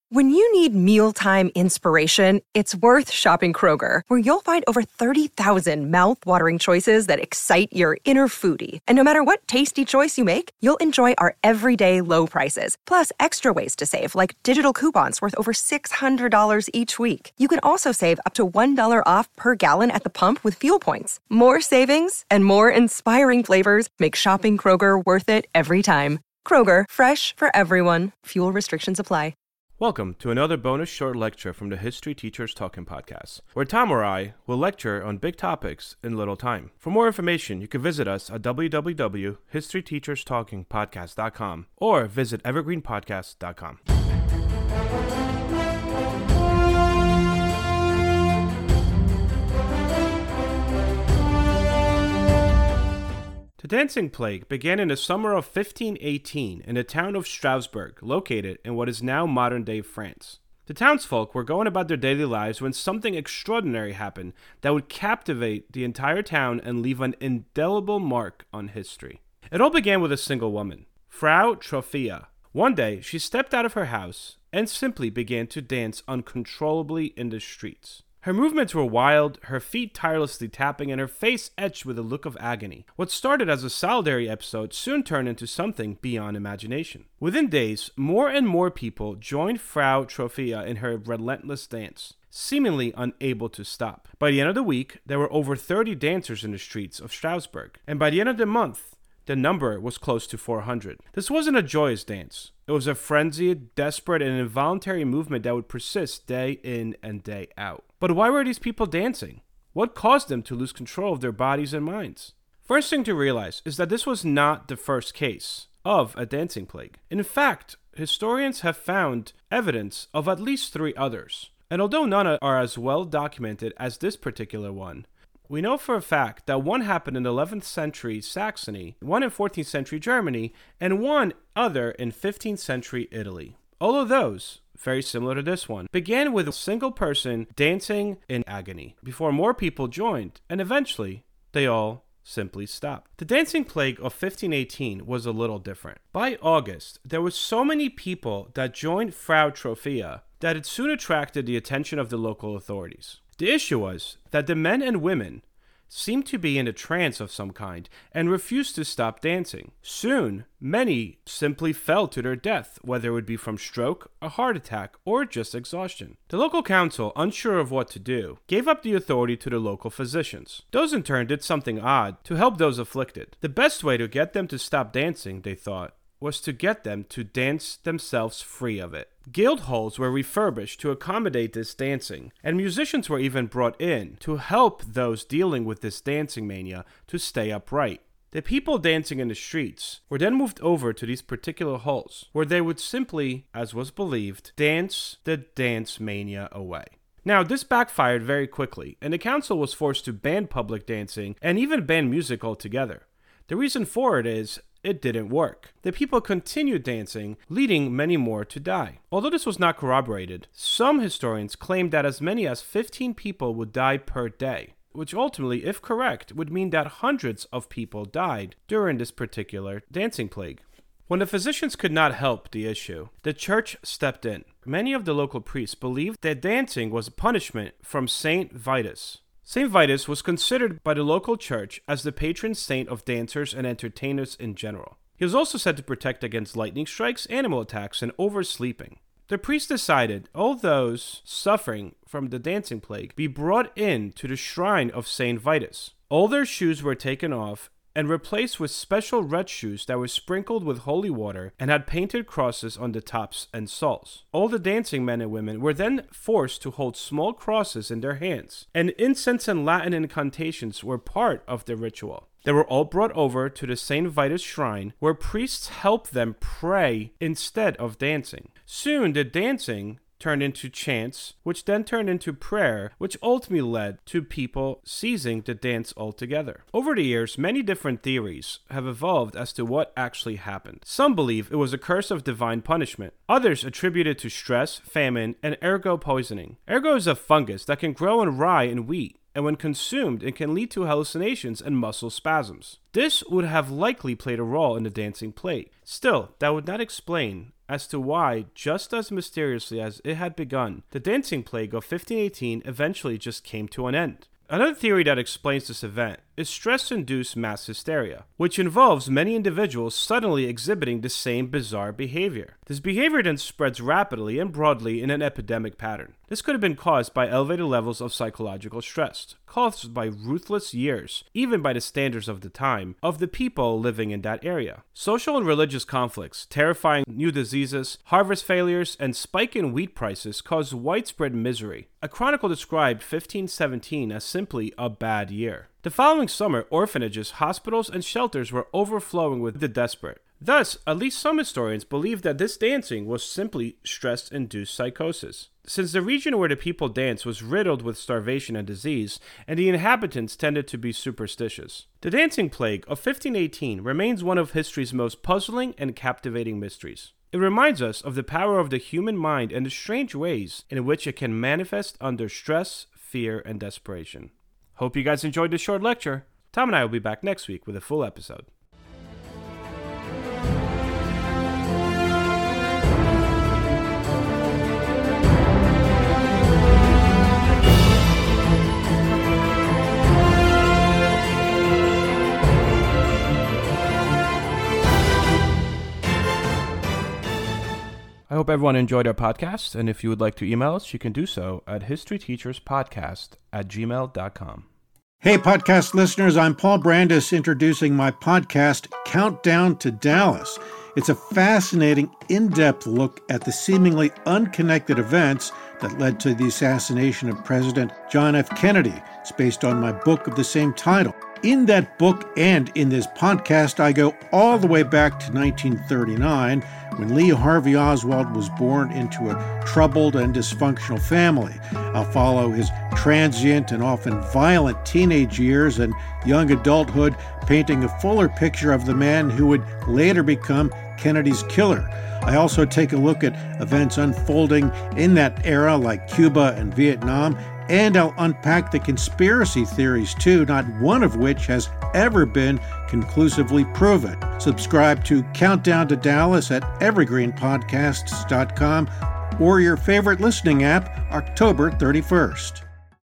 When you need mealtime inspiration, it's worth shopping Kroger, where you'll find over 30,000 mouth-watering choices that excite your inner foodie. And no matter what tasty choice you make, you'll enjoy our everyday low prices, plus extra ways to save, like digital coupons worth over $600 each week. You can also save up to $1 off per gallon at the pump with fuel points. More savings and more inspiring flavors make shopping Kroger worth it every time. Kroger, fresh for everyone. Fuel restrictions apply. Welcome to another bonus short lecture from the History Teachers Talking Podcast, where Tom or I will lecture on big topics in little time. For more information, you can visit us at www.historyteacherstalkingpodcast.com or visit evergreenpodcast.com. The Dancing Plague began in the summer of 1518 in the town of Strasbourg, located in what is now modern-day France. The townsfolk were going about their daily lives when something extraordinary happened that would captivate the entire town and leave an indelible mark on history. It all began with a single woman, Frau Trophea. One day, she stepped out of her house and simply began to dance uncontrollably in the streets. Her movements were wild, her feet tirelessly tapping, and her face etched with a look of agony. What started as a solitary episode soon turned into something beyond imagination. Within days, more and more people joined Frau Trophea in her relentless dance, seemingly unable to stop. By the end of the week, there were over 30 dancers in the streets of Strasbourg, and by the end of the month, the number was close to 400. This wasn't a joyous dance. It was a frenzied, desperate, and involuntary movement that would persist day in and day out. But why were these people dancing? What caused them to lose control of their bodies and minds? First thing to realize is that this was not the first case of a dancing plague. In fact, historians have found evidence of at least 3 others. And although none are as well documented as this particular one, we know for a fact that one happened in 11th century Saxony, one in 14th century Germany, and one other in 15th century Italy. All of those, very similar to this one, began with a single person dancing in agony before more people joined, and eventually they all simply stopped. The dancing plague of 1518 was a little different. By August, there were so many people that joined Frau Trophea that it soon attracted the attention of the local authorities. The issue was that the men and women seemed to be in a trance of some kind and refused to stop dancing. Soon, many simply fell to their death, whether it would be from stroke, a heart attack, or just exhaustion. The local council, unsure of what to do, gave up the authority to the local physicians. Those in turn did something odd to help those afflicted. The best way to get them to stop dancing, they thought, was to get them to dance themselves free of it. Guild halls were refurbished to accommodate this dancing, and musicians were even brought in to help those dealing with this dancing mania to stay upright. The people dancing in the streets were then moved over to these particular halls, where they would simply, as was believed, dance the dance mania away. Now, this backfired very quickly, and the council was forced to ban public dancing and even ban music altogether. The reason for it is it didn't work. The people continued dancing, leading many more to die. Although this was not corroborated, some historians claimed that as many as 15 people would die per day, which ultimately, if correct, would mean that hundreds of people died during this particular dancing plague. When the physicians could not help the issue, the church stepped in. Many of the local priests believed that dancing was a punishment from Saint Vitus. Saint Vitus was considered by the local church as the patron saint of dancers and entertainers in general. He was also said to protect against lightning strikes, animal attacks, and oversleeping. The priests decided all those suffering from the dancing plague be brought in to the shrine of Saint Vitus. All their shoes were taken off and replaced with special red shoes that were sprinkled with holy water and had painted crosses on the tops and soles. All the dancing men and women were then forced to hold small crosses in their hands, and incense and Latin incantations were part of the ritual. They were all brought over to the St. Vitus shrine, where priests helped them pray instead of dancing. Soon the dancing turned into chants, which then turned into prayer, which ultimately led to people ceasing to dance altogether. Over the years, many different theories have evolved as to what actually happened. Some believe it was a curse of divine punishment. Others attribute it to stress, famine, and ergot poisoning. Ergot is a fungus that can grow in rye and wheat, and when consumed, it can lead to hallucinations and muscle spasms. This would have likely played a role in the dancing plague. Still, that would not explain as to why, just as mysteriously as it had begun, the Dancing Plague of 1518 eventually just came to an end. Another theory that explains this event is stress-induced mass hysteria, which involves many individuals suddenly exhibiting the same bizarre behavior. This behavior then spreads rapidly and broadly in an epidemic pattern. This could have been caused by elevated levels of psychological stress, caused by ruthless years, even by the standards of the time, of the people living in that area. Social and religious conflicts, terrifying new diseases, harvest failures, and spike in wheat prices caused widespread misery. A chronicle described 1517 as simply a bad year. The following summer, orphanages, hospitals, and shelters were overflowing with the desperate. Thus, at least some historians believe that this dancing was simply stress-induced psychosis, since the region where the people danced was riddled with starvation and disease, and the inhabitants tended to be superstitious. The Dancing Plague of 1518 remains one of history's most puzzling and captivating mysteries. It reminds us of the power of the human mind and the strange ways in which it can manifest under stress, fear, and desperation. Hope you guys enjoyed this short lecture. Tom and I will be back next week with a full episode. I hope everyone enjoyed our podcast, and if you would like to email us, you can do so at historyteacherspodcast@gmail.com. Hey, podcast listeners, I'm Paul Brandis introducing my podcast, Countdown to Dallas. It's a fascinating, in-depth look at the seemingly unconnected events that led to the assassination of President John F. Kennedy. It's based on my book of the same title. In that book and in this podcast, I go all the way back to 1939, when Lee Harvey Oswald was born into a troubled and dysfunctional family. I'll follow his transient and often violent teenage years and young adulthood, painting a fuller picture of the man who would later become Kennedy's killer. I also take a look at events unfolding in that era like Cuba and Vietnam, and I'll unpack the conspiracy theories too, not one of which has ever been conclusively proven. Subscribe to Countdown to Dallas at evergreenpodcasts.com or your favorite listening app, October 31st.